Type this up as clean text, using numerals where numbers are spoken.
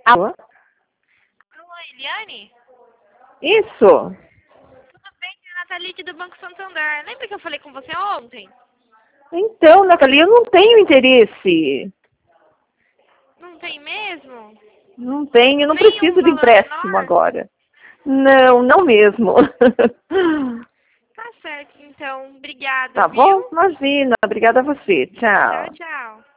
Alô? Alô, Eliane? Isso. Tudo bem? É a Nathalie do Banco Santander. Lembra que eu falei com você ontem? Então, Nathalie, eu não tenho interesse. Não tem mesmo? Não tenho, eu não Nem um preciso de valor empréstimo menor? agora. Não, não mesmo. Tá certo, então. Obrigada, Tá viu? bom? Imagina. Obrigada a você. Tchau, Tchau. tchau.